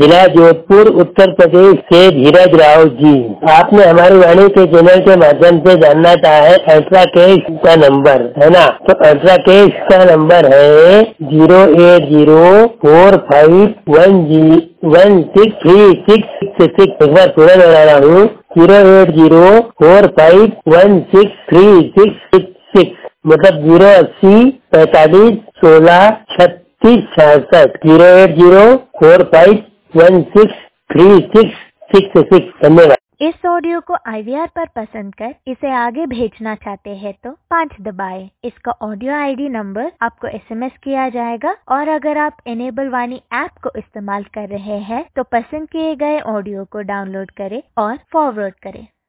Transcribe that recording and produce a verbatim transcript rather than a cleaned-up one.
जिला जोधपुर उत्तर प्रदेश से धीरज राव जी। आपने हमारी वाणी के चैनल के माध्यम से जानना चाहा है अल्ट्रा कैश का नंबर, है ना। तो अल्ट्रा कैश का नंबर है zero eight zero four five one G one six three six six. एक बार पूरा दोहरा रहा हूँ, zero eight zero four five one six three six six six, मतलब जीरो अस्सी पैतालीस सोलह छत्तीस छियासठ, zero eight zero four five one six three six six six. धन्यवाद। इस ऑडियो को आई वी आर पर पसंद कर इसे आगे भेजना चाहते हैं तो पाँच दबाएं। इसका ऑडियो आई डी नंबर आपको एस एम एस किया जाएगा और अगर आप इनेबल वाणी ऐप को इस्तेमाल कर रहे हैं तो पसंद किए गए ऑडियो को डाउनलोड करें और फॉरवर्ड करें।